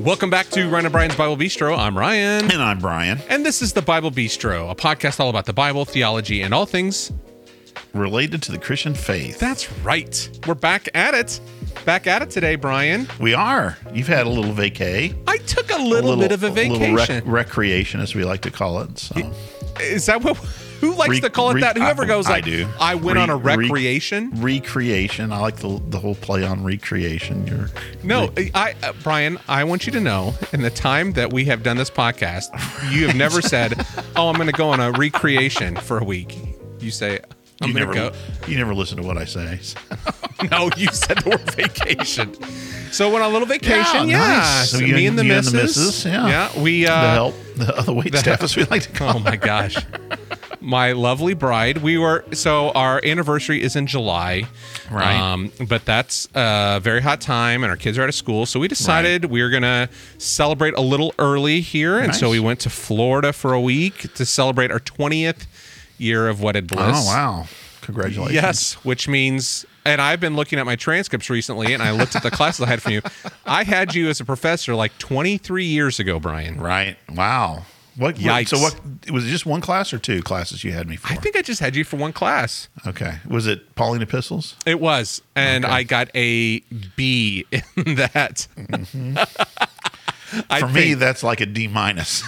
Welcome back to Ryan and Brian's Bible Bistro. I'm Ryan. And I'm Brian. And this is the Bible Bistro, a podcast all about the Bible, theology, and all things related to the Christian faith. That's right. We're back at it. Back at it today, Brian. We are. You've had a little vacay. I took a little bit of a vacation. A little recreation, as we like to call it. So. Is that what... Who likes to call it that? Whoever goes like, I do. I went on a recreation. Recreation. I like the whole play on recreation. Brian, I want you to know, in the time that we have done this podcast, you have never said, "Oh, I'm going to go on a recreation for a week." You say, "I'm going to go." You never listen to what I say. No, you said the word vacation. So went on a little vacation. Yeah, nice. So me and the missus. Yeah. We the wait staff, as we like to call. Oh my gosh. My lovely bride. Our anniversary is in July. Right. But that's a very hot time and our kids are out of school. So we decided we were going to celebrate a little early here. And so we went to Florida for a week to celebrate our 20th year of Wedded Bliss. Oh, wow. Congratulations. Yes, which means, and I've been looking at my transcripts recently and I looked at the classes I had from you. I had you as a professor like 23 years ago, Brian. Right. Wow. Yikes. So was it just one class or two classes you had me for? I think I just had you for one class. Okay. Was it Pauline Epistles? It was. And I got a B in that. Mm-hmm. For me, that's like a D minus.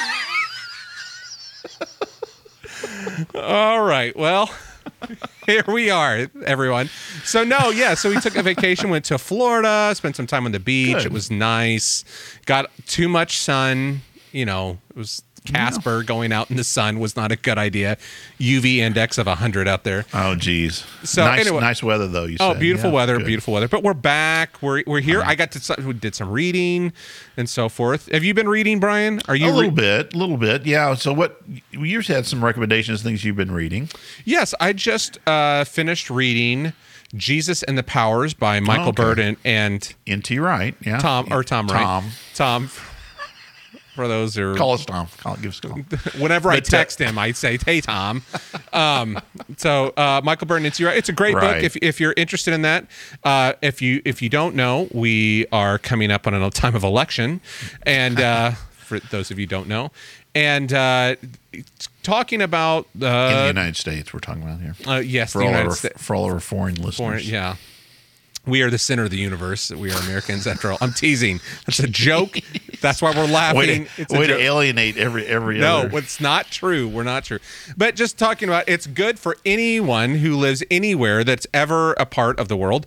All right. Well, here we are, everyone. So we took a vacation, went to Florida, spent some time on the beach. Good. It was nice. Got too much sun. It was Casper going out in the sun was not a good idea. UV index of 100 out there. Oh, geez. So nice weather, though, you said. Oh, beautiful weather, good. Beautiful weather. But we're back. We're here. We did some reading and so forth. Have you been reading, Brian? Are you a little bit. Yeah. So you had some recommendations, things you've been reading. Yes, I just finished reading Jesus and the Powers by Michael Bird and N.T. Wright. Yeah. Tom Wright. Tom. For those who call us Tom. Give us a call. Whenever I text him, I say, "Hey, Tom." Michael Bird and N.T. Wright. It's a great book if you're interested in that. If you don't know, we are coming up on a time of election, and for those of you who don't know, and talking about in the United States, we're talking about here. Yes, for the all United States. For all our foreign listeners. Yeah. We are the center of the universe. We are Americans, after all. I'm teasing. It's a joke. That's why we're laughing. Way to alienate every No, other. it's not true. We're not true. But just talking about, it's good for anyone who lives anywhere that's ever a part of the world.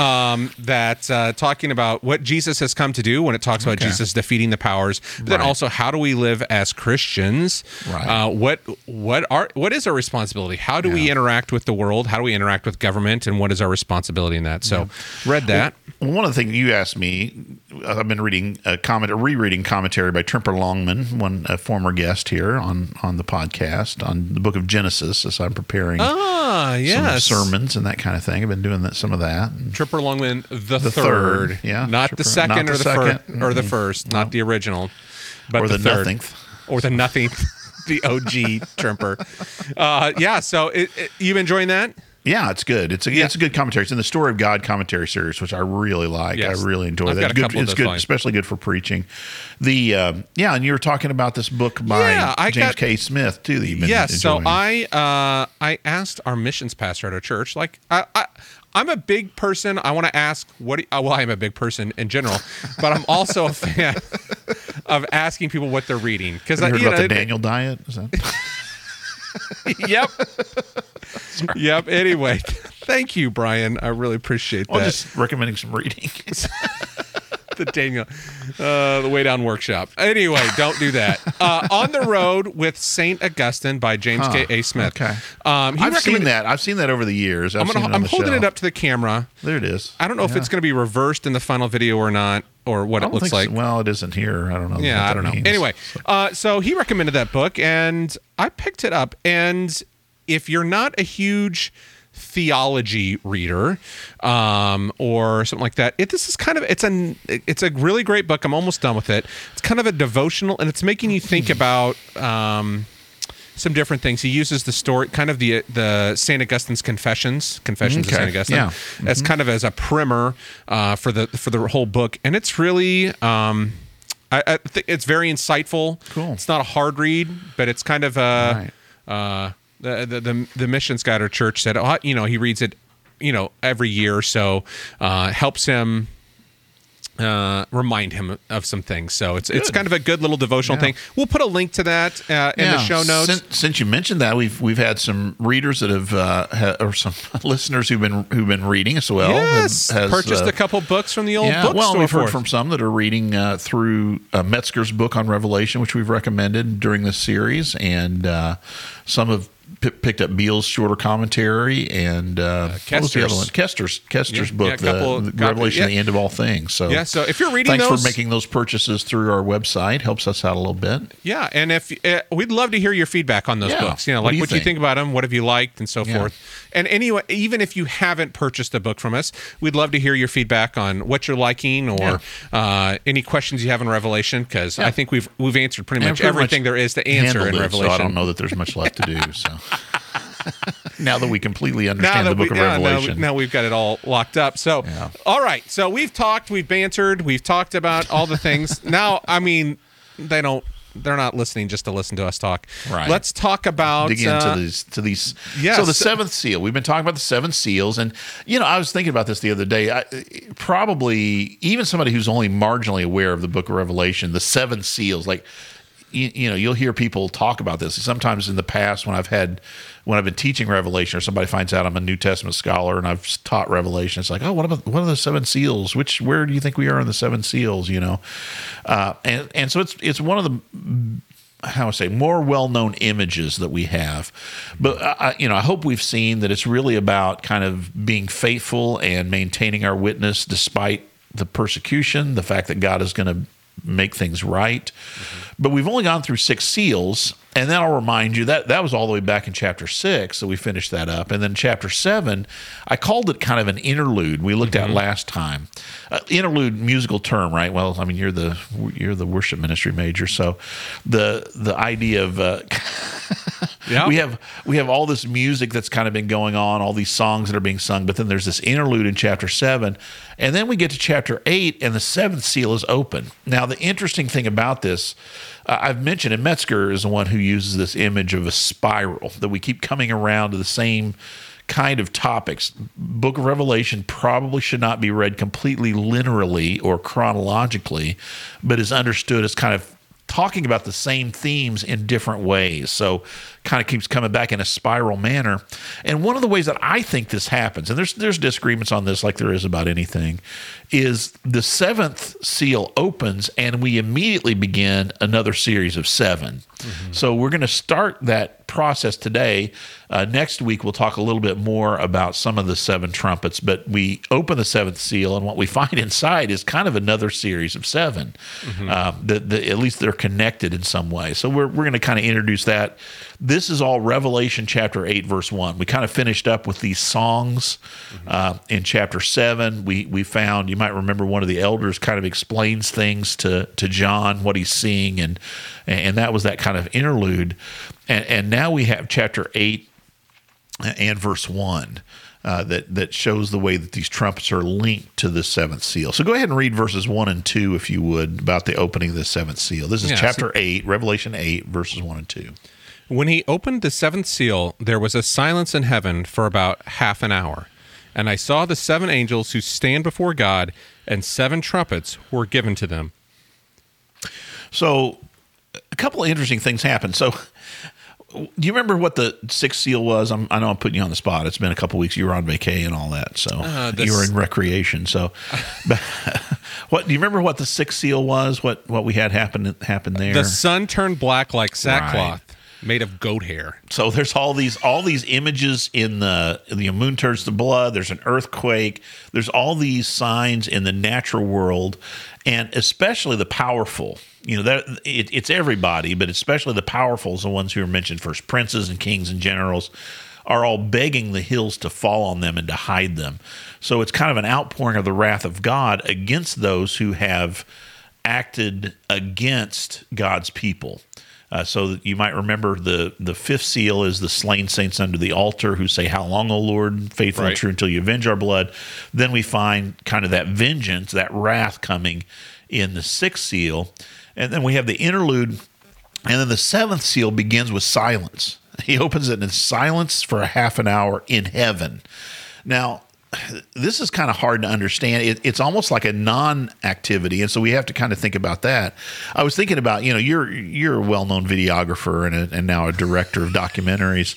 Talking about what Jesus has come to do when it talks about Jesus defeating the powers. But then also, how do we live as Christians? Right. What is our responsibility? How do we interact with the world? How do we interact with government? And what is our responsibility in that? So, read that. Well, one of the things you asked me, I've been reading rereading commentary by Tremper Longman, a former guest here on the podcast, on the book of Genesis, as I'm preparing some sermons and that kind of thing. I've been doing some of that. Tremper Longman, the third. Yeah. Not the second or the first, not the original. But or the third. nothingth. Or the nothingth, the OG Tremper. So you enjoying that? Yeah, it's good. It's a good commentary. It's in the Story of God commentary series, which I really like. Yes. I really enjoy that. It's good, especially good for preaching. And you were talking about this book by James K. Smith too that you've been enjoying. So I asked our missions pastor at our church, like I'm a big person. I want to ask I'm a big person in general, but I'm also a fan of asking people what they're reading. Because you heard about the Daniel diet? Is that? Yep. Yep. Anyway, thank you, Brian. I really appreciate that. Just recommending some reading. The Daniel, the Way Down Workshop. Anyway, don't do that. On the Road with Saint Augustine by James K. A. Smith. Okay. I've seen that. I've seen that over the years. I'm holding it up to the camera. There it is. I don't know if it's going to be reversed in the final video or not, or what it looks like. So. Well, it isn't here. I don't know. Yeah, I don't know. Means. Anyway, so he recommended that book, and I picked it up. And if you're not a huge theology reader or something like that, it's a really great book. I'm almost done with it. It's kind of a devotional, and it's making you think about some different things. He uses the story, kind of the St. Augustine's Confessions of St. Augustine, as kind of as a primer for the whole book, and it's really I think it's very insightful. Cool. It's not a hard read, but it's kind of the Mission Scouter Church said, he reads it, every year or so, helps him. Remind him of some things. So it's kind of a good little devotional thing. We'll put a link to that in the show notes. Since you mentioned that, we've had some readers that have or some listeners who've been reading as well. Yes, purchased a couple books from the old bookstore. Well, we've heard from some that are reading through Metzger's book on Revelation, which we've recommended during this series, and some have picked up Beale's shorter commentary and Kester's book, the Revelation, the End of All Things. So so if you're reading thanks those, for making those purchases through our website. Helps us out a little bit. Yeah, and if we'd love to hear your feedback on those books. What do you think about them? What have you liked, and so forth. And anyway, even if you haven't purchased a book from us, we'd love to hear your feedback on what you're liking or any questions you have in Revelation, because I think we've answered pretty much everything there is to answer in Revelation. So I don't know that there's much left to do. So now that we completely understand the book of Revelation. Now we've got it all locked up. So, all right. So we've talked, we've bantered, we've talked about all the things. Now, I mean, they're not listening just to listen to us talk. Right. Let's talk about dig into these. Yes. So the seventh seal. We've been talking about the seven seals, and I was thinking about this the other day. Probably even somebody who's only marginally aware of the book of Revelation, the seven seals, like. You'll hear people talk about this. Sometimes in the past, when I've been teaching Revelation, or somebody finds out I'm a New Testament scholar and I've taught Revelation, it's like, oh, what are the seven seals? Where do you think we are in the seven seals? And so it's one of the more well-known images that we have. But I hope we've seen that it's really about kind of being faithful and maintaining our witness despite the persecution, the fact that God is going to make things right. But we've only gone through 6 seals, and then I'll remind you that was all the way back in chapter 6, so we finished that up. And then chapter 7, I called it kind of an interlude we looked at last time. Interlude, musical term, right? Well, I mean, you're the worship ministry major, so the idea of we have all this music that's kind of been going on, all these songs that are being sung, but then there's this interlude in chapter 7, and then we get to chapter 8, and the 7th seal is open. Now, the interesting thing about this, I've mentioned, and Metzger is the one who uses this image of a spiral, that we keep coming around to the same kind of topics. Book of Revelation probably should not be read completely linearly or chronologically, but is understood as kind of talking about the same themes in different ways. So kind of keeps coming back in a spiral manner. And one of the ways that I think this happens, and there's disagreements on this like there is about anything, is the 7th seal opens and we immediately begin another series of 7. So we're going to start that process today. Next week, we'll talk a little bit more about some of the 7 trumpets, but we open the 7th seal, and what we find inside is kind of another series of 7. At least they're connected in some way. So we're going to kind of introduce that. This is all Revelation chapter 8, verse 1. We kind of finished up with these songs in chapter 7. We found, you might remember, one of the elders kind of explains things to John, what he's seeing, and that was that kind of interlude. And now we have chapter 8 and verse 1 that shows the way that these trumpets are linked to the 7th seal. So go ahead and read verses 1 and 2, if you would, about the opening of the 7th seal. This is chapter 8, Revelation 8, verses 1 and 2. When he opened the 7th seal, there was a silence in heaven for about half an hour. And I saw the 7 angels who stand before God, and 7 trumpets were given to them. So a couple of interesting things happened. So do you remember what the 6th seal was? I know I'm putting you on the spot. It's been a couple of weeks. You were on vacay and all that, so you were in recreation. So, do you remember what the 6th seal was? What we had happen there? The sun turned black like sackcloth. Right. Made of goat hair. So there's all these images in the moon turns to blood. There's an earthquake. There's all these signs in the natural world, and especially the powerful. It's everybody, but especially the powerful is the ones who are mentioned first. Princes and kings and generals are all begging the hills to fall on them and to hide them. So it's kind of an outpouring of the wrath of God against those who have acted against God's people. So you might remember the 5th seal is the slain saints under the altar who say, "How long, O Lord, faithful and true until you avenge our blood?" Then we find kind of that vengeance, that wrath coming in the sixth seal. And then we have the interlude. And then the seventh seal begins with silence. He opens it in silence for a half an hour in heaven. Now, this is kind of hard to understand. It's almost like a non-activity, and so we have to kind of think about that. I was thinking about, you're a well-known videographer and now a director of documentaries.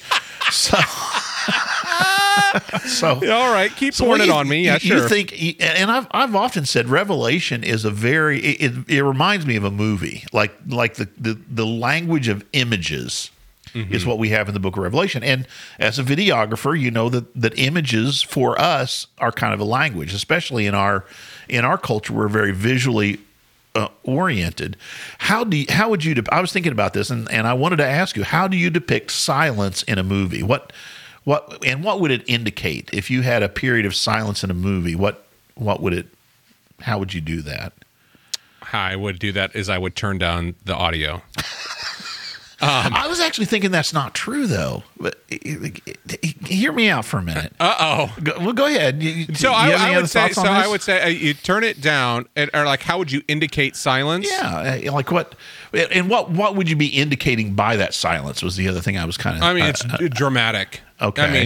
So all right, keep pouring it on me. Yeah, sure. You think, and I've often said Revelation is it reminds me of a movie, like the language of images. Mm-hmm. Is what we have in the book of Revelation. And as a videographer, you know that images for us are kind of a language, especially in our culture. We're very visually oriented. How would you? I was thinking about this, and I wanted to ask you, how do you depict silence in a movie? What would it indicate if you had a period of silence in a movie? How would you do that? How I would do that is I would turn down the audio. I was actually thinking that's not true, though. But hear me out for a minute. Go ahead. I would say you turn it down, or like, how would you indicate silence? Yeah, like what? And what would you be indicating by that silence? Was the other thing I was kind of. I mean, it's dramatic. Okay. I mean,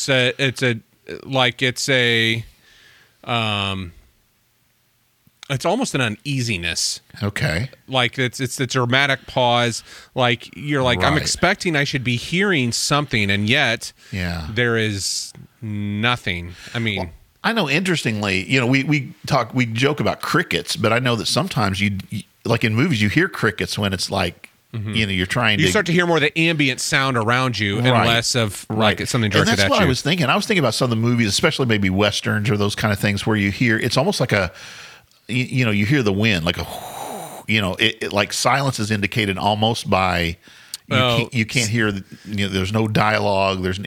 it's almost an uneasiness. Okay. Like it's the dramatic pause. Like you're like, right. I'm expecting I should be hearing something, and yet there is nothing. I mean, well, I know. Interestingly, we joke about crickets, but I know that sometimes you like in movies you hear crickets when it's like you're trying. You start to hear more of the ambient sound around you, and less of like something directed at you. And that's what I was thinking. I was thinking about some of the movies, especially maybe westerns or those kind of things, where you hear it's almost like a. You hear the wind, like like silence is indicated almost by you can't hear. There's no dialogue. There's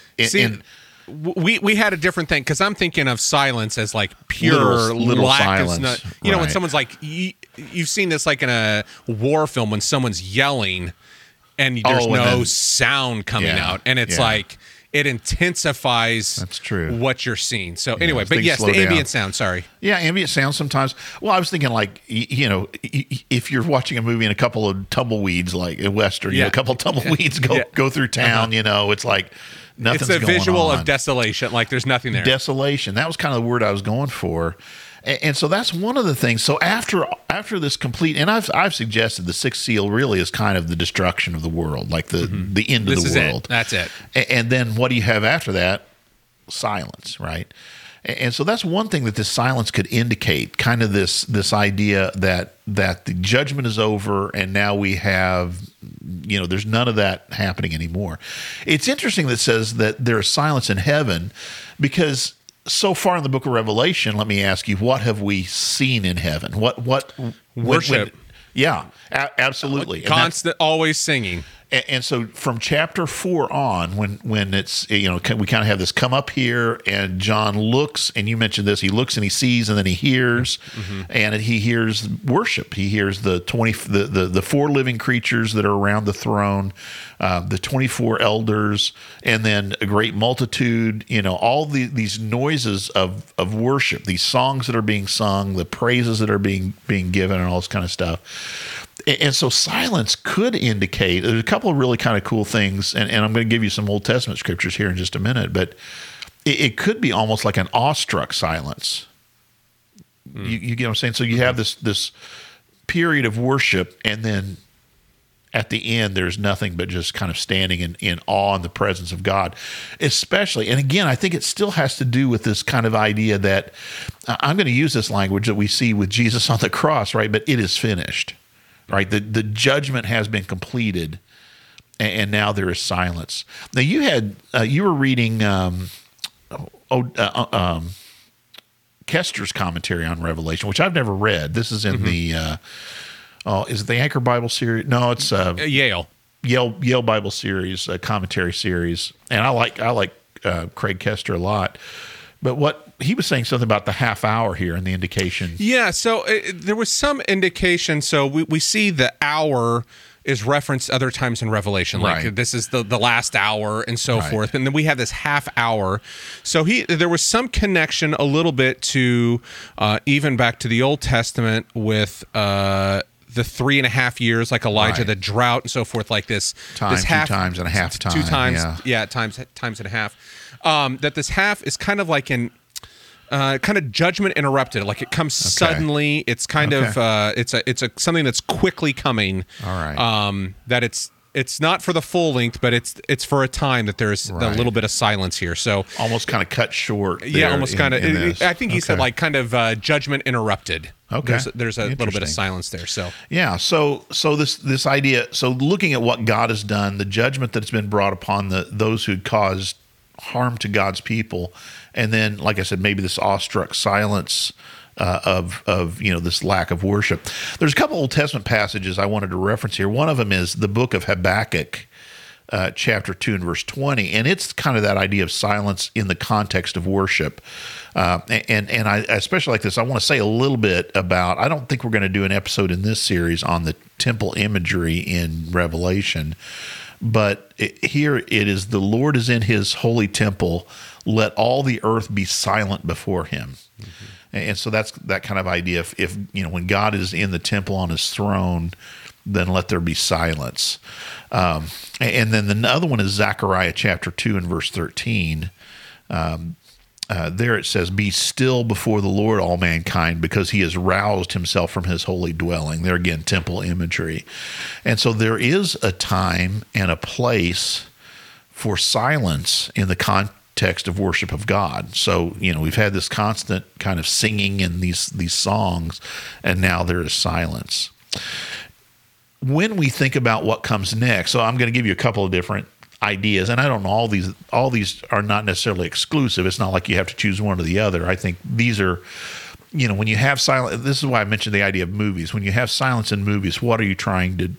we had a different thing because I'm thinking of silence as like pure little silence. When someone's like you've seen this like in a war film when someone's yelling and there's no sound coming out, and it's like. It intensifies That's true. What you're seeing. So anyway, but yes, the ambient sound, sorry. Yeah, ambient sound sometimes. Well, I was thinking like, if you're watching a movie and a couple of tumbleweeds, like a Western, a couple of tumbleweeds go through town, it's like nothing's going on. It's a visual of desolation, like there's nothing there. Desolation. That was kind of the word I was going for. And so that's one of the things. So after this complete, and I've suggested the sixth seal really is kind of the destruction of the world, like the end of the world. That's it. And then what do you have after that? Silence, right? And so that's one thing that this silence could indicate, kind of this idea that the judgment is over, and now we have, there's none of that happening anymore. It's interesting that it says that there is silence in heaven, because so far in the book of Revelation, let me ask you, what have we seen in heaven? What worship? Absolutely. Constant, always singing. And so from chapter 4 on, when it's, we kind of have this come up here, and John looks, and you mentioned this, he looks and he sees, and then he hears, and he hears worship. He hears the 4 living creatures that are around the throne, the 24 elders, and then a great multitude, all these noises of worship, these songs that are being sung, the praises that are being given, and all this kind of stuff. And so silence could indicate, there's a couple of really kind of cool things, and I'm going to give you some Old Testament scriptures here in just a minute, but it could be almost like an awestruck silence. You get what I'm saying? So you have this period of worship, and then at the end, there's nothing but just kind of standing in awe in the presence of God, especially. And again, I think it still has to do with this kind of idea that I'm going to use this language that we see with Jesus on the cross, right? But it is finished. Right, the judgment has been completed, and now there is silence. Now you were reading Kester's commentary on Revelation, which I've never read. This is in the is it the Anchor Bible series? No, it's Yale Bible series, commentary series, and I like Craig Kester a lot. But what he was saying something about the half hour here and the indication. Yeah, so there was some indication. So we see the hour is referenced other times in Revelation. Like Right. this is the last hour and so forth. And then we have this half hour. So there was some connection a little bit to even back to the Old Testament with the 3.5 years, like Elijah, Right. the drought and so forth, like this. Time, this half, 2 times and a half time. 2 times, Yeah. times and a half. That this half is kind of like kind of judgment interrupted, like it comes suddenly. It's kind of it's a something that's quickly coming. All right. That it's not for the full length, but it's for a time that there's a Right. little bit of silence here. So Almost kind of cut short. yeah, there almost kind in of. this. I think he said Okay. like kind of judgment interrupted. Okay. There's a little bit of Interesting. silence there. So Yeah, so this idea, so looking at what God has done, the judgment that's been brought upon those who caused harm to God's people, and then, like I said, maybe this awestruck silence of this lack of worship. There's a couple Old Testament passages I wanted to reference here. One of them is the book of Habakkuk, chapter 2 and verse 20, and it's kind of that idea of silence in the context of worship. And I especially like this. I want to say a little bit about. I don't think we're going to do an episode in this series on the temple imagery in Revelation, but here it is: the Lord is in His holy temple. Let all the earth be silent before Him. Mm-hmm. And so that's that kind of idea. If when God is in the temple on His throne, then let there be silence. And then the other one is Zechariah chapter 2 and verse 13. There it says, "Be still before the Lord, all mankind, because He has roused Himself from His holy dwelling." There again, temple imagery. And so there is a time and a place for silence in the context of worship of God. So, we've had this constant kind of singing in these songs, and now there is silence. When we think about what comes next, so I'm going to give you a couple of different ideas, and I don't know, all these are not necessarily exclusive. It's not like you have to choose one or the other. I think these are, when you have silence, this is why I mentioned the idea of movies. When you have silence in movies, what are you trying to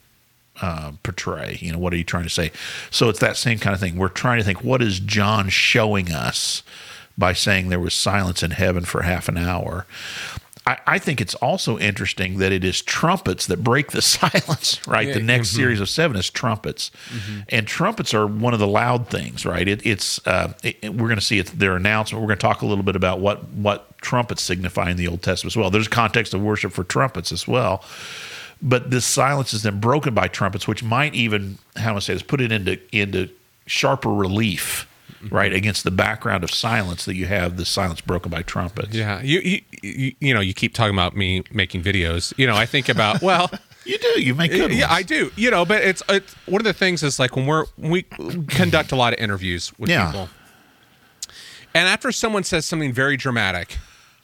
portray? What are you trying to say? So it's that same kind of thing. We're trying to think, what is John showing us by saying there was silence in heaven for half an hour? I think it's also interesting that it is trumpets that break the silence, right? Yeah, the next series of 7 is trumpets. Mm-hmm. And trumpets are one of the loud things, right? We're going to see their announcement. We're going to talk a little bit about what trumpets signify in the Old Testament as well. There's a context of worship for trumpets as well. But this silence is then broken by trumpets, which might even, how do I say this, put it into sharper relief, right, against the background of silence that you have the silence broken by trumpets. yeah, you keep talking about me making videos. I think about You do. You make good ones. Yeah, I do. But it's one of the things is like when we conduct a lot of interviews with people, and after someone says something very dramatic,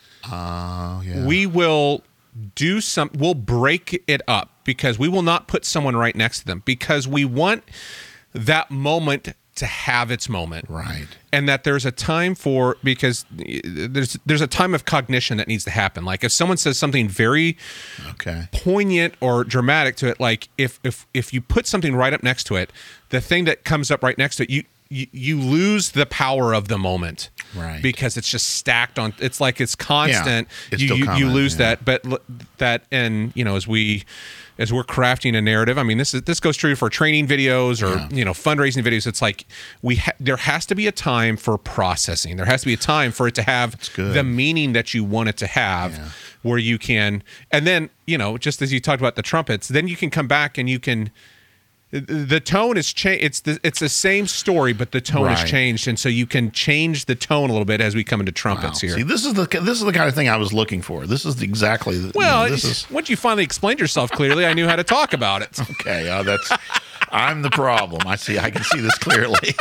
we will we'll break it up because we will not put someone right next to them because we want that moment to have its moment, right? And that there's a time because there's a time of cognition that needs to happen. Like if someone says something very poignant or dramatic to it, like if you put something right up next to it, the thing that comes up right next to it, you lose the power of the moment, right? Because it's just stacked on. It's like it's constant. Yeah, it's you lose that, but that, and as we're crafting a narrative, I mean, this goes true for training videos or fundraising videos. It's like there has to be a time for processing. There has to be a time for it to have the meaning that you want it to have, where you can, and then just as you talked about the trumpets, then you can come back and you can. The tone is changed. It's the same story, but the tone has changed, and so you can change the tone a little bit as we come into trumpets here. See, this is the kind of thing I was looking for. This is exactly. Once you finally explained yourself clearly, I knew how to talk about it. Okay, I'm the problem. I can see this clearly.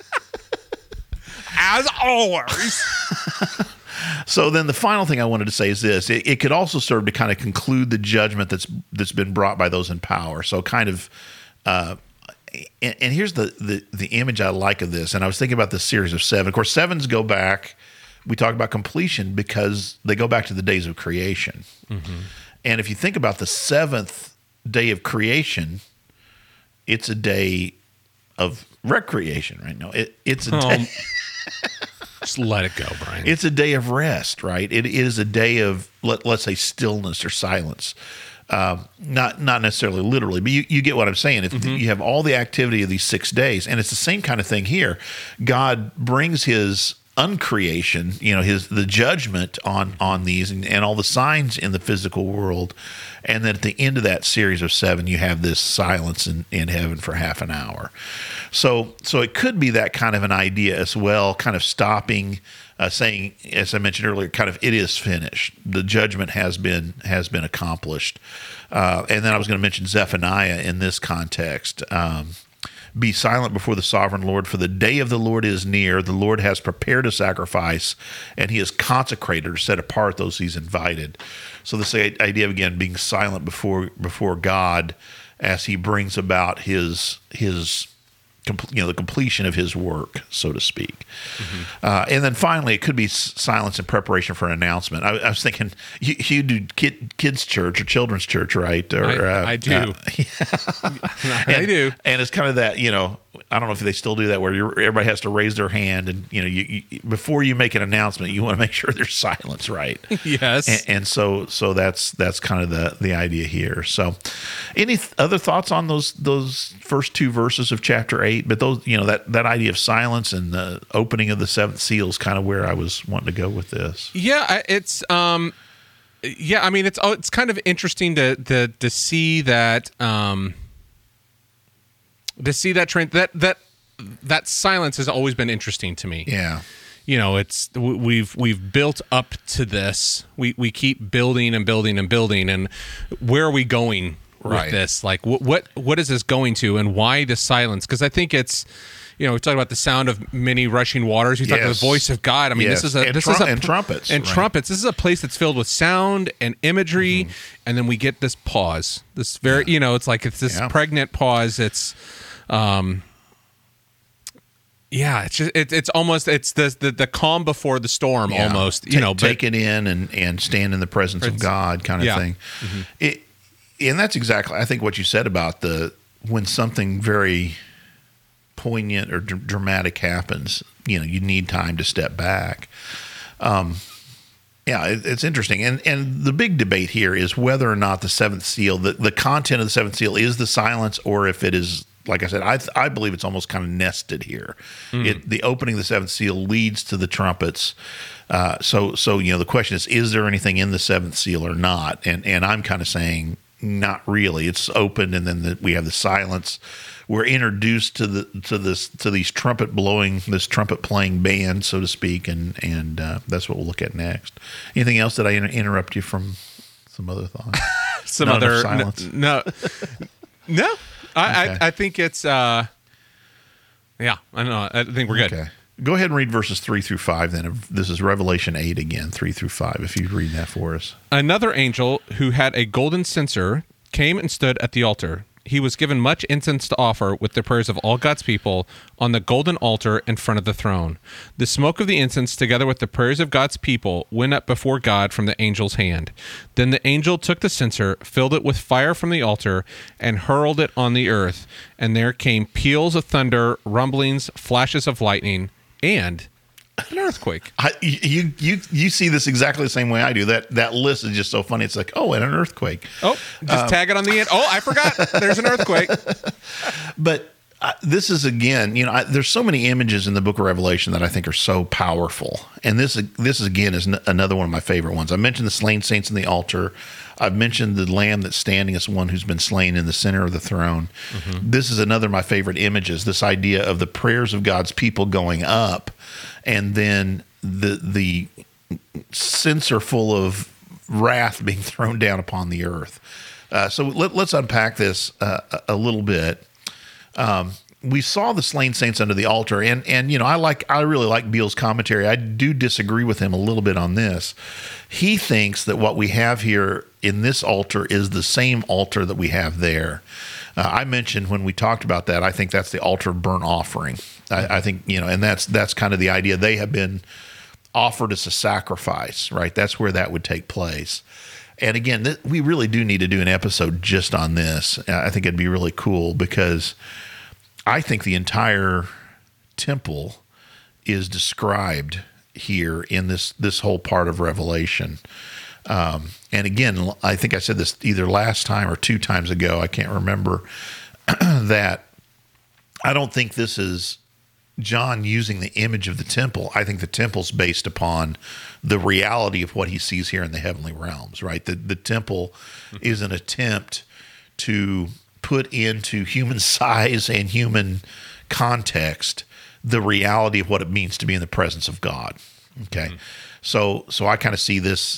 As always. So then the final thing I wanted to say is this. It could also serve to kind of conclude the judgment that's been brought by those in power. So kind of. And here's the image I like of this, and I was thinking about this series of 7. Of course, 7s go back. We talk about completion because they go back to the days of creation. Mm-hmm. And if you think about the 7th day of creation, it's a day of recreation, right? No, it's a day. Just let it go, Brian. It's a day of rest, right? It is a day of let's say stillness or silence. Not necessarily literally, but you get what I'm saying. You have all the activity of these 6 days, and it's the same kind of thing here. God brings his uncreation, the judgment on these and all the signs in the physical world, and then at the end of that series of 7, you have this silence in heaven for half an hour. So it could be that kind of an idea as well, kind of stopping, saying, as I mentioned earlier, kind of it is finished. The judgment has been accomplished. And then I was going to mention Zephaniah in this context. Be silent before the sovereign Lord, for the day of the Lord is near. The Lord has prepared a sacrifice, and he has consecrated or set apart those he's invited. So this idea of, again, being silent before God as he brings about his the completion of his work, so to speak. And then finally, it could be silence in preparation for an announcement. I was thinking, you do kids' church or children's church, right? Or, I do. I do. And it's kind of that, I don't know if they still do that, where everybody has to raise their hand, and you before you make an announcement, you want to make sure there's silence, right? Yes. And so that's kind of the idea here. So, any other thoughts on those first 2 verses of chapter 8? But those, that idea of silence and the opening of the 7th seal is kind of where I was wanting to go with this. Yeah, it's it's kind of interesting to see that. To see that trend, that silence has always been interesting to me. Yeah, it's we've built up to this. We keep building and building and building, and where are we going with this? Like, what is this going to, and why the silence? Because I think it's, we talk about the sound of many rushing waters. We talk about the voice of God. I mean, this is and trumpets and trumpets. This is a place that's filled with sound and imagery, and then we get this pause. This very, it's like it's this pregnant pause. It's it's just it's almost the calm before the storm almost. Take it in and stand in the presence of God kind of thing. And that's exactly, I think, what you said about when something very poignant or dramatic happens, you need time to step back. It's interesting. And the big debate here is whether or not the 7th seal, the content of the 7th seal is the silence, or if it is, like I said, I believe it's almost kind of nested here. The opening of the 7th seal leads to the trumpets. So the question is there anything in the 7th seal or not? And I'm kind of saying not really. It's opened, and then we have the silence. We're introduced to these trumpet playing band, so to speak, and that's what we'll look at next. Anything else? Did I interrupt you from some other thought? Silence? No. I think it's I don't know. I think we're good. Okay. Go ahead and read verses 3 through 5 then. This is Revelation 8 again, 3 through 5, if you read that for us. Another angel who had a golden censer came and stood at the altar. He was given much incense to offer with the prayers of all God's people on the golden altar in front of the throne. The smoke of the incense, together with the prayers of God's people, went up before God from the angel's hand. Then the angel took the censer, filled it with fire from the altar, and hurled it on the earth. And there came peals of thunder, rumblings, flashes of lightning, and an earthquake. You see this exactly the same way I do. That list is just so funny. It's like, and an earthquake. Oh, just tag it on the end. Oh, I forgot. There's an earthquake. But this is, again, there's so many images in the book of Revelation that I think are so powerful. And this again is another one of my favorite ones. I mentioned the slain saints in the altar. I've mentioned the lamb that's standing as one who's been slain in the center of the throne. This is another of my favorite images, this idea of the prayers of God's people going up, and then the censer full of wrath being thrown down upon the earth. So let's unpack this a little bit. We saw the slain saints under the altar, and I really like Beale's commentary. I do disagree with him a little bit on this. He thinks that what we have here in this altar is the same altar that we have there. I mentioned when we talked about that, I think that's the altar of burnt offering. I think, and that's kind of the idea. They have been offered as a sacrifice, right? That's where that would take place. And again, we really do need to do an episode just on this. I think it'd be really cool, because I think the entire temple is described here in this whole part of Revelation. And again, I think I said this either last time or 2 times ago, I can't remember, that I don't think this is John using the image of the temple. I think the temple's based upon the reality of what he sees here in the heavenly realms, right? The temple is an attempt to put into human size and human context the reality of what it means to be in the presence of God. Okay. So I kind of see this,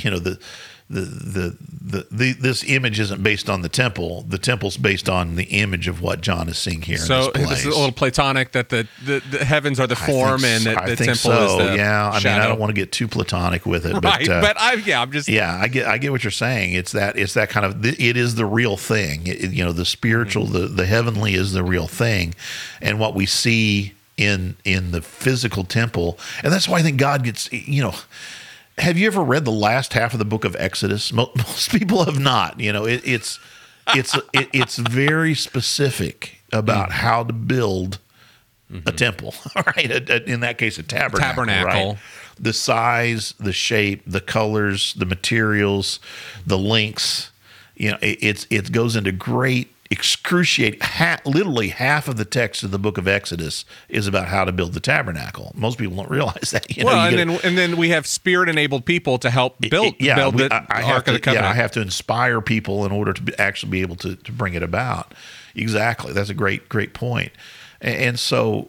this image isn't based on the temple. The temple's based on the image of what John is seeing here. So in this place. this is a little Platonic, that the heavens are the form and that the temple is the I shadow. mean, I don't want to get too Platonic with it, Right, but I'm just I get what you're saying. It's that kind of, it is the real thing. The spiritual, the heavenly is the real thing, and what we see in the physical temple, and that's why I think God gets. Have you ever read the last half of the book of Exodus? Most people have not. It's very specific about how to build a temple, right? In that case, a tabernacle. Right? The size, the shape, the colors, the materials, the links. It goes into great, excruciating. Literally half of the text of the book of Exodus is about how to build the tabernacle. Most people don't realize that. And then we have spirit-enabled people to help build the Ark of the Covenant. I have to inspire people in order to actually be able to bring it about. Exactly. That's a great point. And so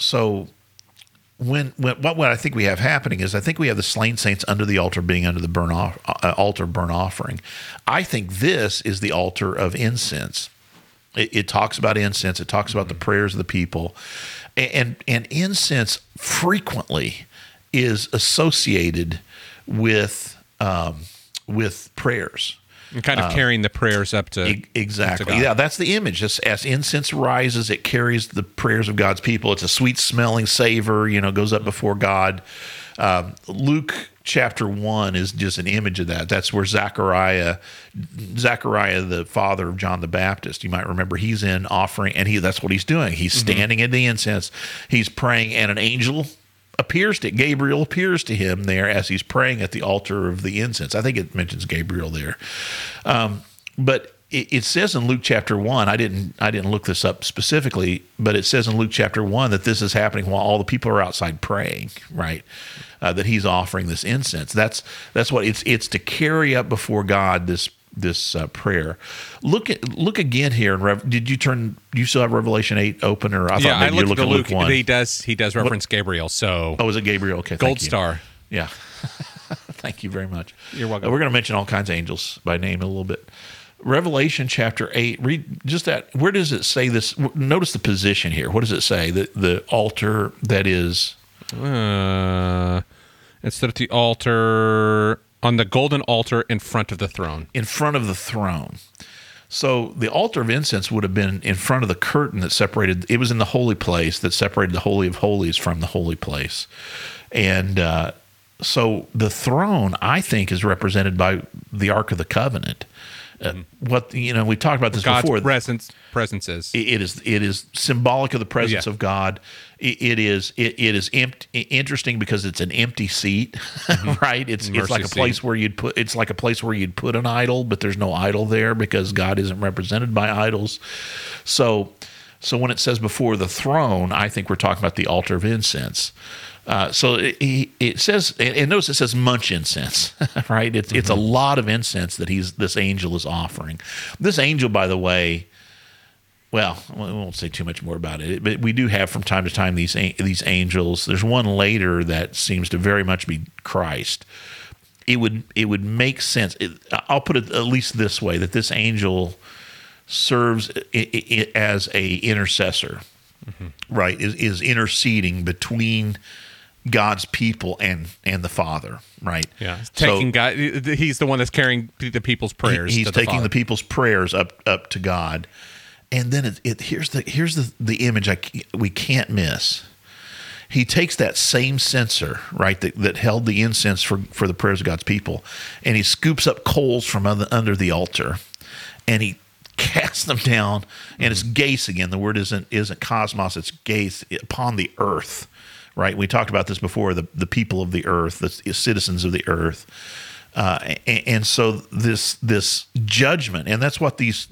what I think we have happening is, I think we have the slain saints under the altar being under the altar burnt offering. I think this is the altar of incense. It talks about incense. It talks about the prayers of the people, and incense frequently is associated with prayers. And kind of carrying the prayers up to exactly. To God. Yeah, that's the image. As incense rises, it carries the prayers of God's people. It's a sweet smelling savor. Goes up before God. Luke chapter 1 is just an image of that. That's where Zechariah, the father of John the Baptist, you might remember, he's in offering, and that's what he's doing. He's standing in the incense, he's praying, and an angel Gabriel appears to him there as he's praying at the altar of the incense. I think it mentions Gabriel there. But it says in Luke chapter 1, I didn't look this up specifically, but it says in Luke chapter 1 that this is happening while all the people are outside praying, right? That he's offering this incense. That's what it's to carry up before God this prayer. Look again here. Did you still have Revelation 8 open, or I thought maybe you're looking at Luke 1? He does reference Gabriel. So is it Gabriel? Okay, Gold Star. Yeah. Thank you very much. You're welcome. We're going to mention all kinds of angels by name in a little bit. Revelation chapter 8, read just that. Where does it say this? Notice the position here. What does it say? The altar that is... It's at the altar, on the golden altar in front of the throne. In front of the throne. So the altar of incense would have been in front of the curtain that separated, it was in the holy place that separated the Holy of Holies from the holy place. And so the throne, I think, is represented by the Ark of the Covenant. We talked about this God's before. presence is. It is symbolic of the presence of God. It is interesting because it's an empty seat, right? It's like a place where you'd put an idol, but there's no idol there because God isn't represented by idols. So when it says before the throne, I think we're talking about the altar of incense. So it says, and notice it says much incense, right? It's a lot of incense that this angel is offering. This angel, by the way, well, we won't say too much more about it, but we do have from time to time these angels. There's one later that seems to very much be Christ. It would make sense. I'll put it at least this way: that this angel serves as a intercessor, right? Is interceding between God's people and the Father, right? Yeah, God. He's the one that's carrying the people's prayers. He's taking the people's prayers up to God, and then here's the image we can't miss. He takes that same censer, right, that held the incense for the prayers of God's people, and he scoops up coals from under the altar, and he casts them down, and it's gas again. The word isn't cosmos, it's gas, upon the earth. Right, we talked about this before. The people of the earth, the citizens of the earth, And so this judgment, and that's what this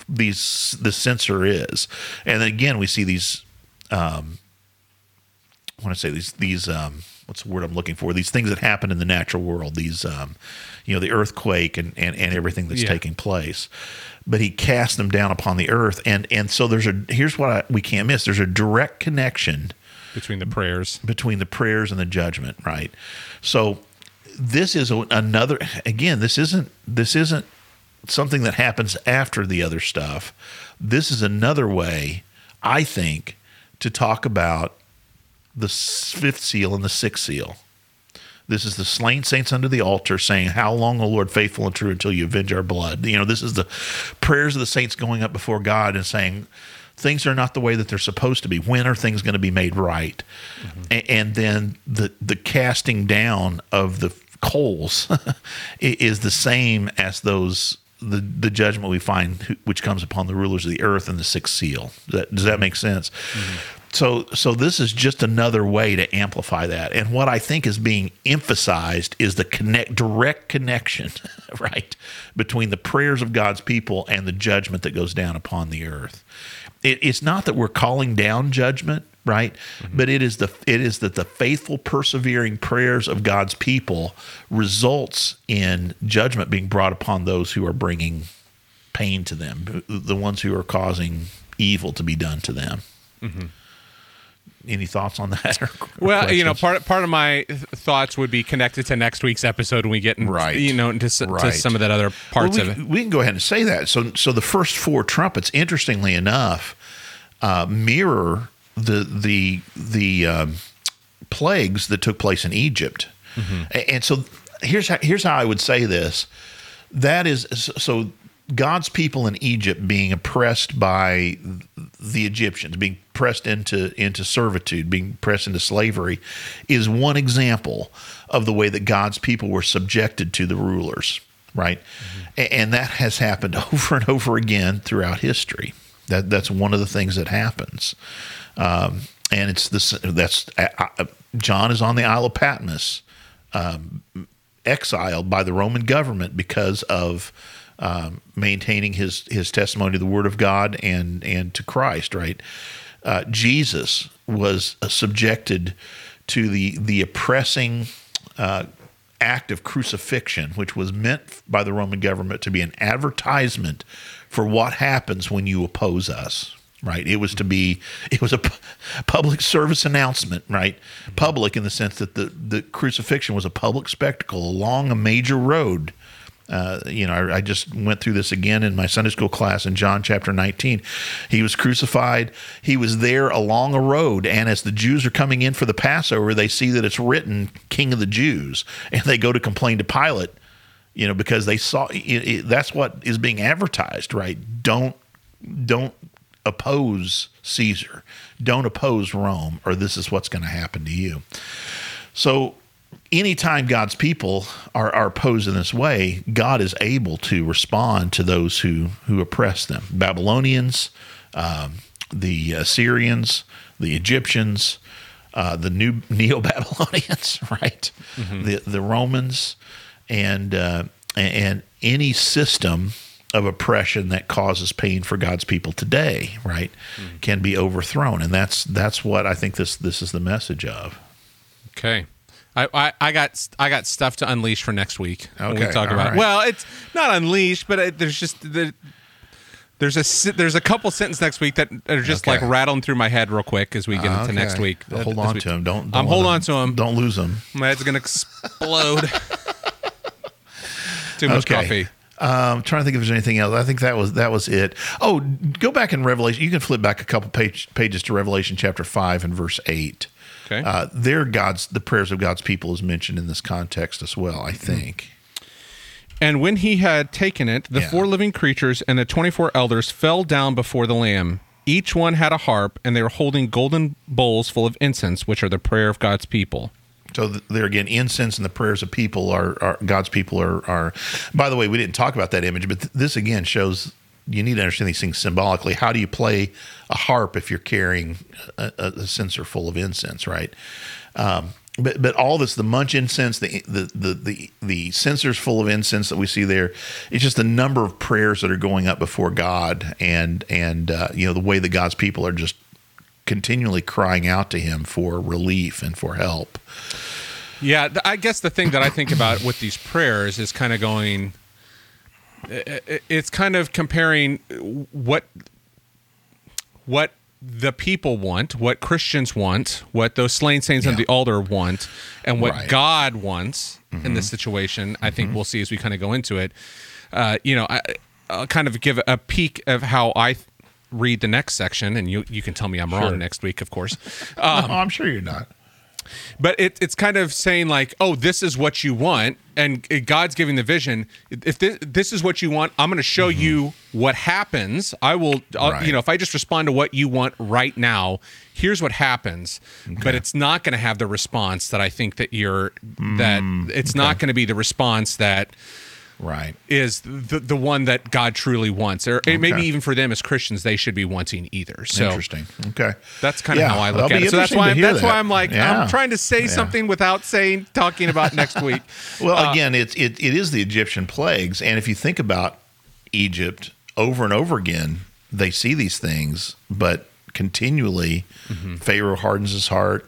censer is. And then again, we see these. I want to say these what's the word I'm looking for? These things that happen in the natural world. These the earthquake and everything that's taking place. But he cast them down upon the earth, and so here's what we can't miss. There's a direct connection between the prayers and the judgment, right? So this is another. Again, this isn't something that happens after the other stuff. This is another way, I think, to talk about the fifth seal and the sixth seal. This is the slain saints under the altar saying, "How long, O Lord, faithful and true, until you avenge our blood?" This is the prayers of the saints going up before God and saying, things are not the way that they're supposed to be. When are things going to be made right? Mm-hmm. And then the casting down of the coals is the same as the judgment we find, which comes upon the rulers of the earth in the sixth seal. Does that make sense? Mm-hmm. So this is just another way to amplify that. And what I think is being emphasized is the direct connection, right, between the prayers of God's people and the judgment that goes down upon the earth. It's not that we're calling down judgment, right? Mm-hmm. But it is that the faithful, persevering prayers of God's people results in judgment being brought upon those who are bringing pain to them, the ones who are causing evil to be done to them. Mm-hmm. Any thoughts on that? Well, part of my thoughts would be connected to next week's episode when we get into some of that other parts of it. We can go ahead and say that. So the first four trumpets, interestingly enough, mirror the plagues that took place in Egypt. Mm-hmm. And so here's how I would say this. That is so. God's people in Egypt being oppressed by the Egyptians, being pressed into servitude, being pressed into slavery, is one example of the way that God's people were subjected to the rulers, right? Mm-hmm. And that has happened over and over again throughout history. That's one of the things that happens. And it's John is on the Isle of Patmos, exiled by the Roman government because of maintaining his testimony to the Word of God and to Christ, right? Jesus was subjected to the oppressing act of crucifixion, which was meant by the Roman government to be an advertisement for what happens when you oppose us, right? It was a public service announcement, right? Public in the sense that the crucifixion was a public spectacle along a major road. I just went through this again in my Sunday school class in John chapter 19. He was crucified. He was there along a road. And as the Jews are coming in for the Passover, they see that it's written King of the Jews. And they go to complain to Pilate, because they saw that's what is being advertised, right? Don't oppose Caesar. Don't oppose Rome, or this is what's going to happen to you. So anytime God's people are opposed in this way, God is able to respond to those who oppress them. Babylonians, the Assyrians, the Egyptians, the new Neo-Babylonians, right? Mm-hmm. The Romans, and any system of oppression that causes pain for God's people today, right, can be overthrown, and that's what I think this is the message of. Okay. I got stuff to unleash for next week when we talk about. Right. Well, it's not unleashed, but there's a couple sentences next week that are just like rattling through my head real quick as we get into next week. Hold on to them. Don't hold on to them. Don't lose them. My head's gonna explode. Too much coffee. Trying to think if there's anything else. I think that was it. Oh, go back in Revelation. You can flip back a couple pages to Revelation chapter 5 and verse 8. Okay. The prayers of God's people is mentioned in this context as well, I think. And when he had taken it, the 4 living creatures and the 24 elders fell down before the Lamb. Each one had a harp, and they were holding golden bowls full of incense, which are the prayer of God's people. So there again, incense and the prayers of people are God's people are. By the way, we didn't talk about that image, but this again shows you need to understand these things symbolically. How do you play a harp if you're carrying a censer full of incense, right? but all this, the munch incense, the censers full of incense that we see there, it's just the number of prayers that are going up before God, and the way that God's people are just continually crying out to Him for relief and for help. Yeah, I guess the thing that I think about with these prayers is kind of going. It's kind of comparing what the people want, what Christians want, what those slain saints on the altar want, and what God wants in this situation. I think we'll see as we kind of go into it. I'll kind of give a peek of how I read the next section, and you can tell me I'm wrong next week, of course. No, I'm sure you're not. But it's kind of saying like, oh, this is what you want, and God's giving the vision. If this is what you want, I'm going to show you what happens. If I just respond to what you want right now, here's what happens. Okay. But it's not going to have the response that I think that it's not going to be the response that is the one that God truly wants, or maybe even for them as Christians, they should be wanting either. So interesting. Okay, that's kind of how I look at it. So that's why I'm like, I'm trying to say something without talking about next week. Well, again, it is the Egyptian plagues, and if you think about Egypt over and over again, they see these things, but continually Pharaoh hardens his heart.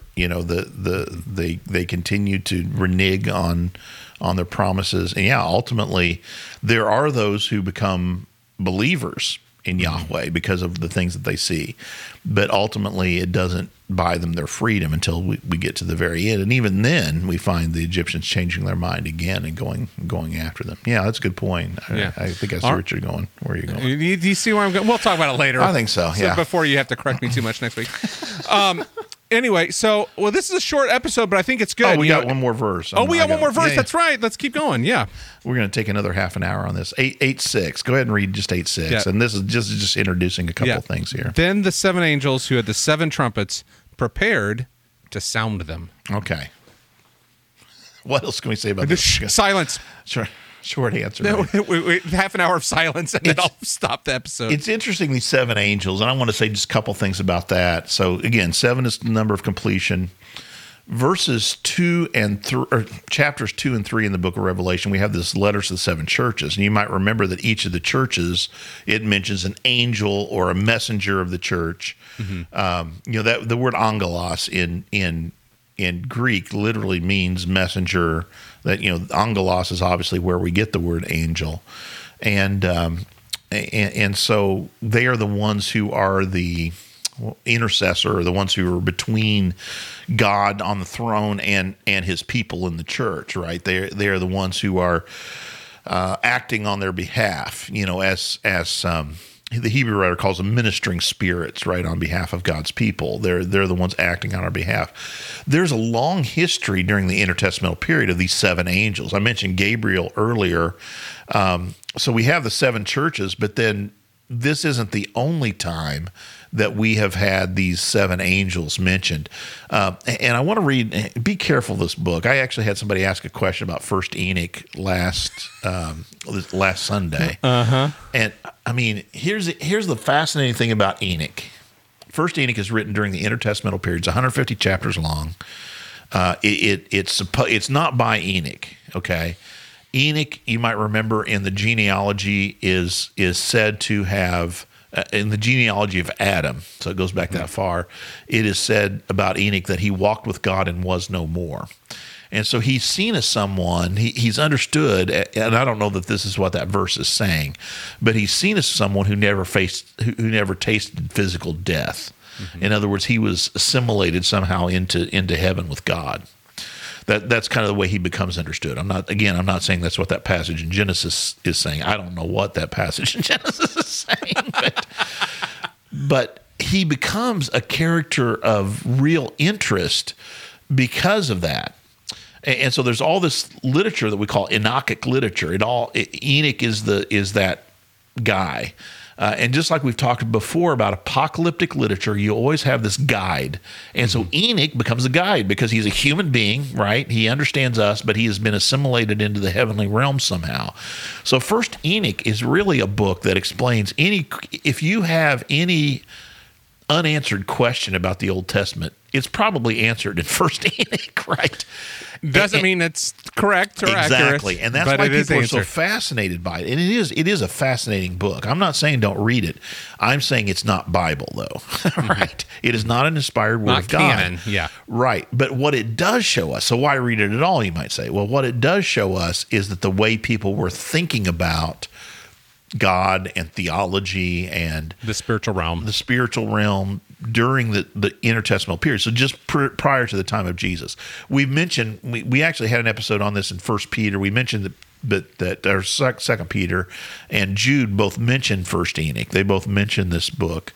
They continue to renege on their promises. And ultimately there are those who become believers in Yahweh because of the things that they see. But ultimately it doesn't buy them their freedom until we get to the very end. And even then we find the Egyptians changing their mind again and going after them. Yeah, that's a good point. I think I see where you're going. Where are you going? Do you see where I'm going? We'll talk about it later. I think so, yeah. Before you have to correct me too much next week. Anyway, this is a short episode, but I think it's good. Oh, we got one more verse. We got one more verse. Yeah. That's right. Let's keep going. Yeah. We're going to take another half an hour on this. 8:6. Go ahead and read just 8:6. Yeah. And this is just introducing a couple of things here. Then the 7 angels who had the 7 trumpets prepared to sound them. Okay. What else can we say about this? Silence. Sure. Short answer. No, wait, half an hour of silence, and then I'll stop the episode. It's interesting, these 7 angels, and I want to say just a couple things about that. So again, 7 is the number of completion. Verses 2 and 3, or chapters 2 and 3 in the book of Revelation, we have this letters to the 7 churches, and you might remember that each of the churches, it mentions an angel or a messenger of the church. That the word angelos in Greek literally means messenger. That angelos is obviously where we get the word angel, and so they are the ones who are the intercessor, or the ones who are between God on the throne and His people in the church. Right? They are the ones who are acting on their behalf. As the Hebrew writer calls them ministering spirits, right, on behalf of God's people. They're the ones acting on our behalf. There's a long history during the intertestamental period of these 7 angels. I mentioned Gabriel earlier. So we have the 7 churches, but then this isn't the only time that we have had these 7 angels mentioned. And I want to read, be careful of this book. I actually had somebody ask a question about First Enoch last Sunday. And I mean, here's the fascinating thing about Enoch. First Enoch is written during the intertestamental period. It's 150 chapters long. It's not by Enoch, okay? Enoch, you might remember in the genealogy, is said to have, in the genealogy of Adam, so it goes back that far, it is said about Enoch that he walked with God and was no more. And so he's seen as someone, he's understood, and I don't know that this is what that verse is saying, but he's seen as someone who never tasted physical death. In other words, he was assimilated somehow into heaven with God. That's kind of the way he becomes understood. I'm not saying that's what that passage in Genesis is saying. I don't know what that passage in Genesis is saying, but he becomes a character of real interest because of that. And so there's all this literature that we call Enochic literature. Enoch is that guy. And just like we've talked before about apocalyptic literature, you always have this guide. And so Enoch becomes a guide because he's a human being, right? He understands us, but he has been assimilated into the heavenly realm somehow. So First Enoch is really a book that explains if you have any unanswered question about the Old Testament, it's probably answered in First Enoch, right? Doesn't mean it's correct or accurate. Exactly, and that's why people are so fascinated by it. And it is a fascinating book. I'm not saying don't read it. I'm saying it's not Bible, though, right? It is not an inspired word of God. Canon, yeah. Right, but what it does show us, so why read it at all, you might say? Well, what it does show us is that the way people were thinking about God and theology and the spiritual realm during the intertestamental period. So just prior to the time of Jesus, we mentioned we actually had an episode on this in First Peter. We mentioned that our Second Peter and Jude both mentioned First Enoch. They both mentioned this book,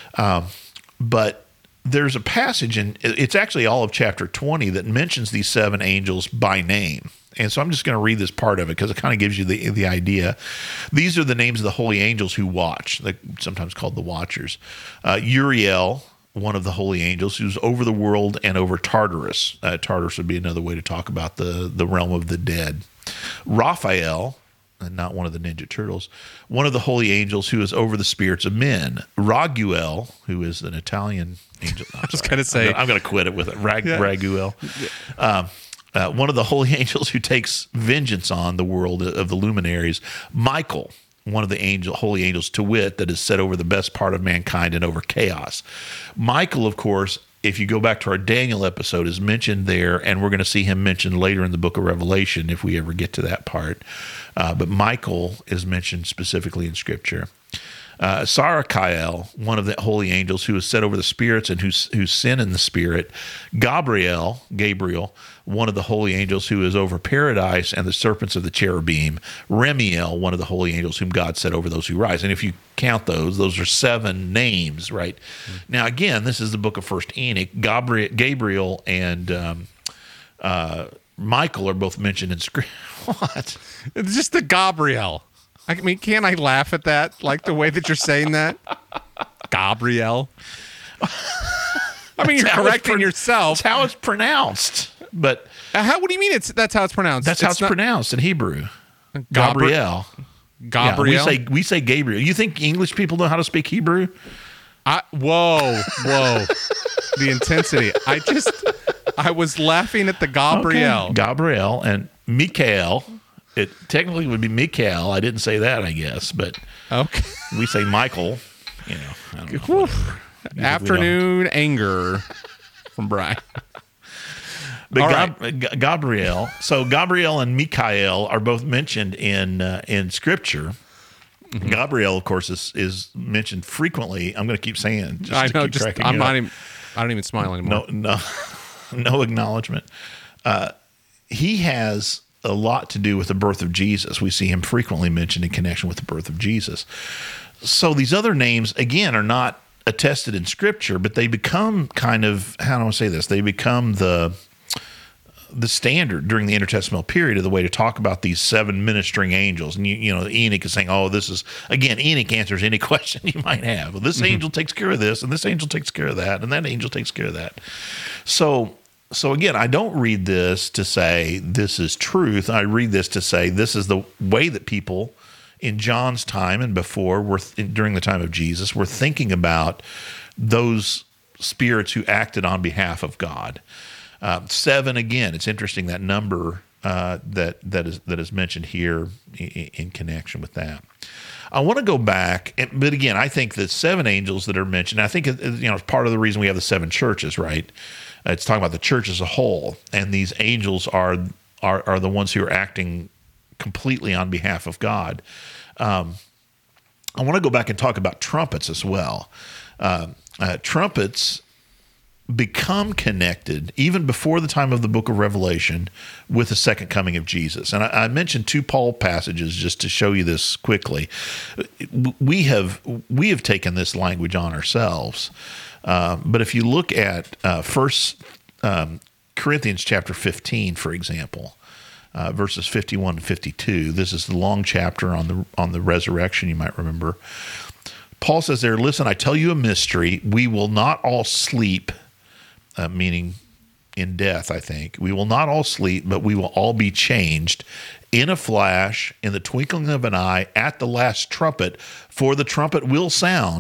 but there's a passage, and it's actually all of chapter 20 that mentions these 7 angels by name. And so I'm just going to read this part of it because it kind of gives you the idea. These are the names of the holy angels who watch, sometimes called the Watchers. Uriel, one of the holy angels, who's over the world and over Tartarus. Tartarus would be another way to talk about the realm of the dead. Raphael, and not one of the Ninja Turtles, one of the holy angels who is over the spirits of men. Raguel, who is an Italian angel. I was going to say. I'm going to quit it with it. Raguel. One of the holy angels who takes vengeance on the world of the luminaries. Michael, one of the holy angels, to wit, that is set over the best part of mankind and over chaos. Michael, of course, if you go back to our Daniel episode, is mentioned there, and we're going to see him mentioned later in the book of Revelation if we ever get to that part. But Michael is mentioned specifically in Scripture. Sarakiel, one of the holy angels who is set over the spirits and who sin in the spirit. Gabriel, one of the holy angels who is over paradise and the serpents of the cherubim. Remiel, one of the holy angels whom God set over those who rise. And if you count those are 7 names, right? Mm-hmm. Now, again, this is the book of First Enoch. Gabriel and Michael are both mentioned in Scripture. What? It's just the Gabriel. I mean, can't I laugh at that? Like the way that you're saying that? Gabriel. I mean, you're correcting yourself. That's how it's pronounced. But what do you mean that's how it's pronounced? That's how it's pronounced in Hebrew. Gabriel. Gabriel. Yeah, we say Gabriel. You think English people know how to speak Hebrew? Whoa. The intensity. I was laughing at the Gabriel. Okay. Gabriel and Michael. It technically would be Michael. I didn't say that, I guess, but okay. We say Michael. I don't know. Afternoon anger from Brian. But Gabriel. So Gabriel and Michael are both mentioned in Scripture. Mm-hmm. Gabriel, of course, is mentioned frequently. I'm going to keep saying it. I know. I don't even smile anymore. No acknowledgement. He has a lot to do with the birth of Jesus. We see him frequently mentioned in connection with the birth of Jesus. So these other names, again, are not attested in Scripture, but they become kind of, how do I say this? They become the standard during the intertestamental period of the way to talk about these 7 ministering angels. And Enoch is saying, Enoch answers any question you might have. Well, this angel takes care of this, and this angel takes care of that, and that angel takes care of that. So again, I don't read this to say this is truth. I read this to say this is the way that people in John's time and before, during the time of Jesus, were thinking about those spirits who acted on behalf of God. 7, again, it's interesting that number that is mentioned here in connection with that. I want to go back, but again, I think the 7 angels that are mentioned, I think it's part of the reason we have the 7 churches, right? It's talking about the church as a whole, and these angels are the ones who are acting completely on behalf of God. I want to go back and talk about trumpets as well. Trumpets become connected even before the time of the book of Revelation with the second coming of Jesus. And I mentioned 2 Paul passages just to show you this quickly. We have taken this language on ourselves. But if you look at 1 Corinthians chapter 15, for example, verses 51 and 52, this is the long chapter on the resurrection, you might remember. Paul says there, listen, I tell you a mystery. We will not all sleep, meaning in death, I think. We will not all sleep, but we will all be changed in a flash, in the twinkling of an eye, at the last trumpet. For the trumpet will sound,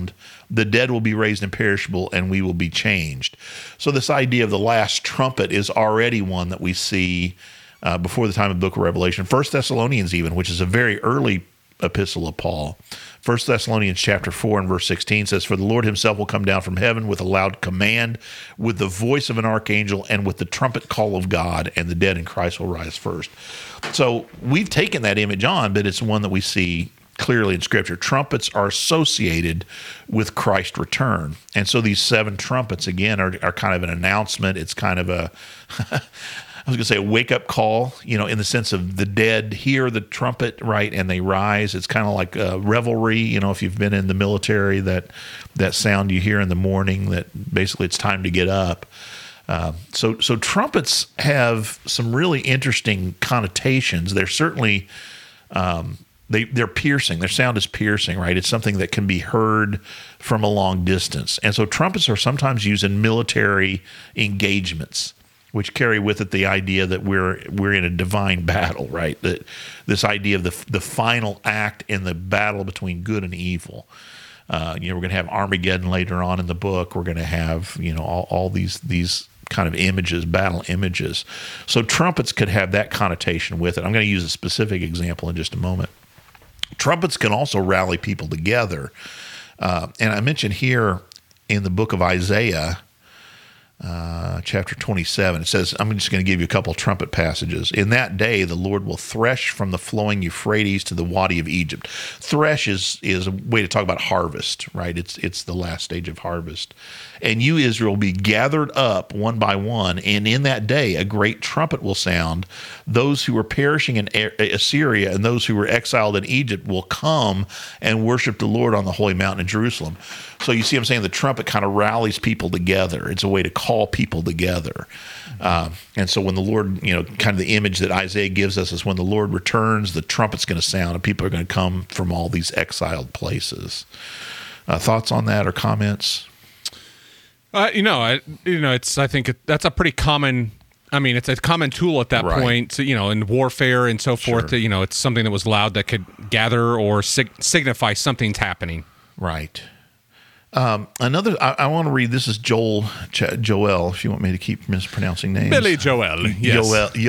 the dead will be raised imperishable, and we will be changed. So this idea of the last trumpet is already one that we see before the time of the book of Revelation. 1 Thessalonians even, which is a very early epistle of Paul. 1 Thessalonians chapter 4 and verse 16 says, "For the Lord himself will come down from heaven with a loud command, with the voice of an archangel, and with the trumpet call of God, and the dead in Christ will rise first." So we've taken that image on, but it's one that we see clearly in Scripture. Trumpets are associated with Christ's return. And so these 7 trumpets, again, are kind of an announcement. It's kind of a, I was going to say a wake-up call, in the sense of the dead hear the trumpet, right, and they rise. It's kind of like a revelry, if you've been in the military, that sound you hear in the morning, that basically it's time to get up. So trumpets have some really interesting connotations. They're certainly... They're piercing. Their sound is piercing, right? It's something that can be heard from a long distance. And so trumpets are sometimes used in military engagements, which carry with it the idea that we're in a divine battle, right? That this idea of the final act in the battle between good and evil. We're going to have Armageddon later on in the book. We're going to have, all these kind of images, battle images. So trumpets could have that connotation with it. I'm going to use a specific example in just a moment. Trumpets can also rally people together. And I mentioned here in the book of Isaiah, chapter 27, it says, I'm just going to give you a couple trumpet passages. "In that day, the Lord will thresh from the flowing Euphrates to the Wadi of Egypt." Thresh is a way to talk about harvest, right? It's the last stage of harvest. "And you, Israel, will be gathered up one by one, and in that day a great trumpet will sound. Those who were perishing in Assyria and those who were exiled in Egypt will come and worship the Lord on the holy mountain in Jerusalem." So you see I'm saying the trumpet kind of rallies people together. It's a way to call people together. And so when the Lord, kind of the image that Isaiah gives us is when the Lord returns, the trumpet's going to sound and people are going to come from all these exiled places. Thoughts on that or comments? I think that's a pretty common. I mean, it's a common tool at that point, in warfare and so forth. Sure. It's something that was loud that could gather or signify something's happening. Right. Another, I want to read, this is Joel, if you want me to keep mispronouncing names. Billy Joel, yes.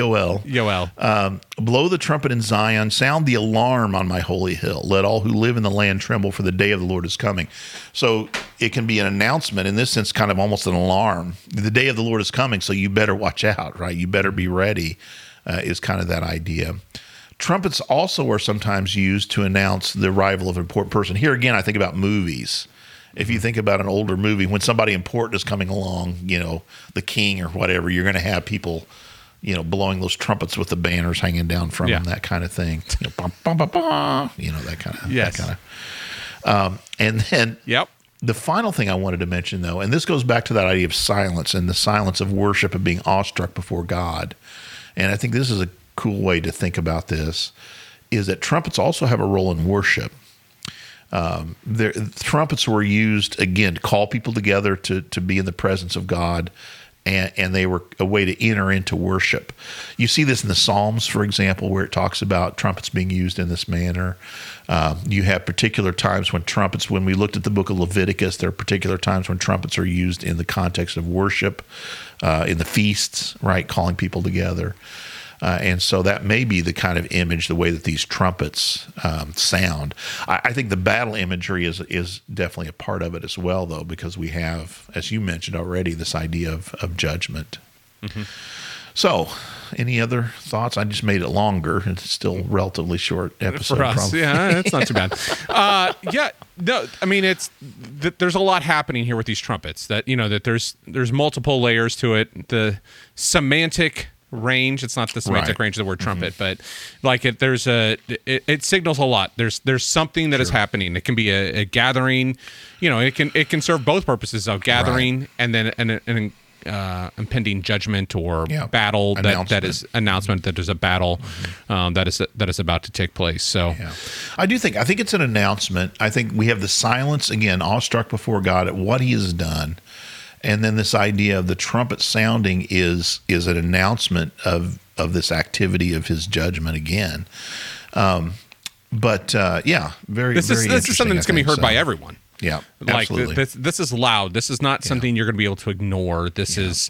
Yoel. "Blow the trumpet in Zion, sound the alarm on my holy hill. Let all who live in the land tremble, for the day of the Lord is coming." So it can be an announcement, in this sense, kind of almost an alarm. The day of the Lord is coming, so you better watch out, right? You better be ready, is kind of that idea. Trumpets also are sometimes used to announce the arrival of an important person. Here again, I think about movies. If you think about an older movie, when somebody important is coming along, the king or whatever, you're going to have people, blowing those trumpets with the banners hanging down from them, that kind of thing. That kind of. Yes. That kind of. And then the final thing I wanted to mention, though, and this goes back to that idea of silence and the silence of worship and being awestruck before God. And I think this is a cool way to think about this, is that trumpets also have a role in worship. Trumpets were used, again, to call people together to be in the presence of God, and they were a way to enter into worship. You see this in the Psalms, for example, where it talks about trumpets being used in this manner. You have particular times when we looked at the book of Leviticus, there are particular times when trumpets are used in the context of worship, in the feasts, right, calling people together. And so that may be the kind of image, the way that these trumpets sound. I think the battle imagery is definitely a part of it as well, though, because we have, as you mentioned already, this idea of judgment. Mm-hmm. So, any other thoughts? I just made it longer. It's still a relatively short episode. For us, probably. Yeah, it's not too bad. No, I mean, there's a lot happening here with these trumpets. That there's multiple layers to it. The semantic range. It's not the semantic range of the word trumpet, but it signals a lot. There's something that is happening. It can be a gathering. It can serve both purposes of gathering and then an impending judgment or battle that is announcement that there's a battle that is about to take place. So I think it's an announcement. I think we have the silence, again, awestruck before God at what he has done. And then this idea of the trumpet sounding is an announcement of this activity of his judgment again. Very, this is something that's going to be heard by everyone. Yeah, Like absolutely. this is loud. This is not something you're going to be able to ignore. This is,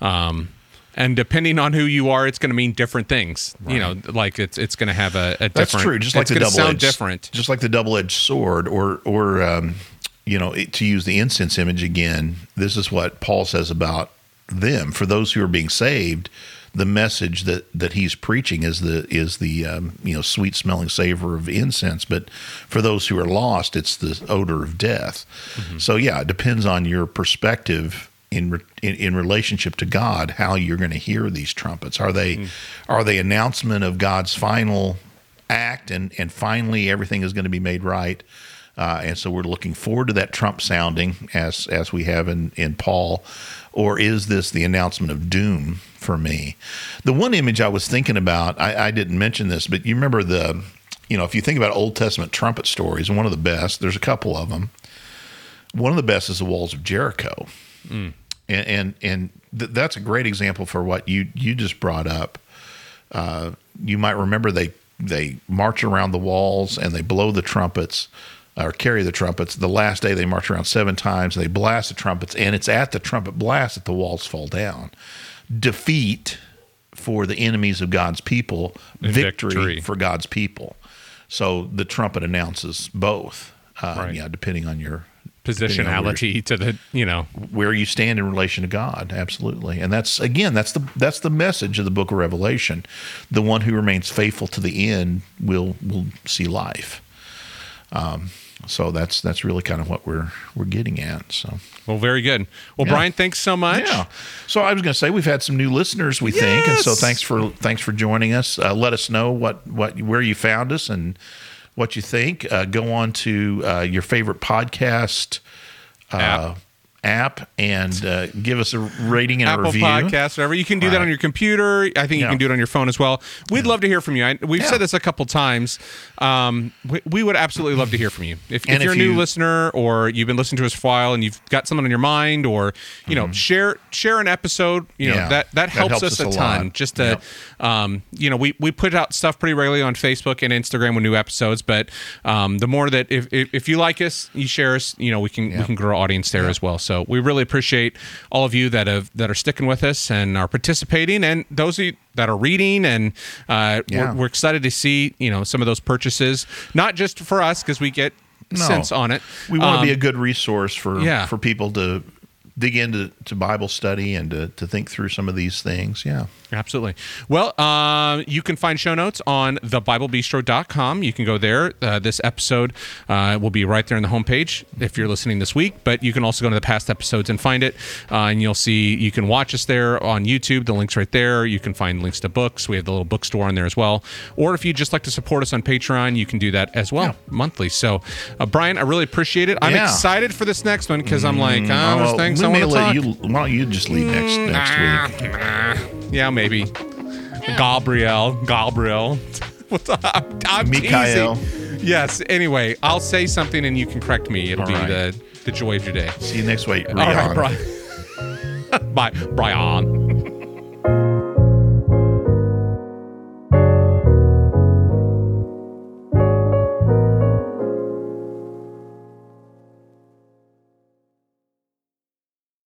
and depending on who you are, it's going to mean different things. Right. You know, like it's going to have a different. That's true. Just like the sound different. Just like the double-edged sword, or you know, to use the incense image again. This is what Paul says about them. For those who are being saved, the message that he's preaching is the you know, sweet smelling savor of incense. But for those who are lost, it's the odor of death. Mm-hmm. So yeah, it depends on your perspective in relationship to God, how you're going to hear these trumpets. Are they announcement of God's final act, and finally everything is going to be made right? And so we're looking forward to that trump sounding, as we have in Paul. Or is this the announcement of doom for me? The one image I was thinking about, I didn't mention this, but you remember you know, if you think about Old Testament trumpet stories, and one of the best, there's a couple of them. One of the best is the walls of Jericho. Mm. And that's a great example for what you just brought up. You might remember they march around the walls and they blow the trumpets, or carry the trumpets. The last day they march around 7 times, and they blast the trumpets, and it's at the trumpet blast that the walls fall down. Defeat for the enemies of God's people, victory for God's people. So the trumpet announces both, right. Yeah, depending on your positionality to the, you know, where you stand in relation to God. Absolutely. And that's the message of the book of Revelation. The one who remains faithful to the end will see life. So that's really kind of what we're getting at. So, well, very good. Well, yeah. Brian, thanks so much. Yeah. So I was going to say we've had some new listeners, we think, and so thanks for joining us. Let us know where you found us and what you think. Go on to your favorite podcast app and give us a rating and Apple a review. Podcast, whatever. You can do that on your computer. I think you can do it on your phone as well. We'd love to hear from you. We've said this a couple times. We would absolutely love to hear from you. If you're a new listener, or you've been listening to us for a while and you've got something on your mind, or you know, share an episode. You know, that helps us a ton. Lot. Just to you know, we put out stuff pretty regularly on Facebook and Instagram with new episodes. But the more that if you like us, you share us. You know, we can grow our audience there as well. So we really appreciate all of you that are sticking with us and are participating, and those of you that are reading, and we're excited to see, you know, some of those purchases, not just for us because we get cents on it. We want to be a good resource for people to dig into Bible study and to think through some of these things. Yeah. Absolutely. Well, you can find show notes on thebiblebistro.com. You can go there. This episode will be right there on the homepage if you're listening this week, but you can also go to the past episodes and find it, and you'll see, you can watch us there on YouTube. The link's right there. You can find links to books. We have the little bookstore on there as well. Or if you'd just like to support us on Patreon, you can do that as well monthly. So, Brian, I really appreciate it. I'm excited for this next one because I'm like, there's things I want to talk. Why don't you just leave next week? Yeah, maybe. Gabriel. What's up? I'm Mikhail. teasing. Yes. Anyway, I'll say something and you can correct me. It'll be the joy of your day. See you next week. All right, Brian. Bye, Brian.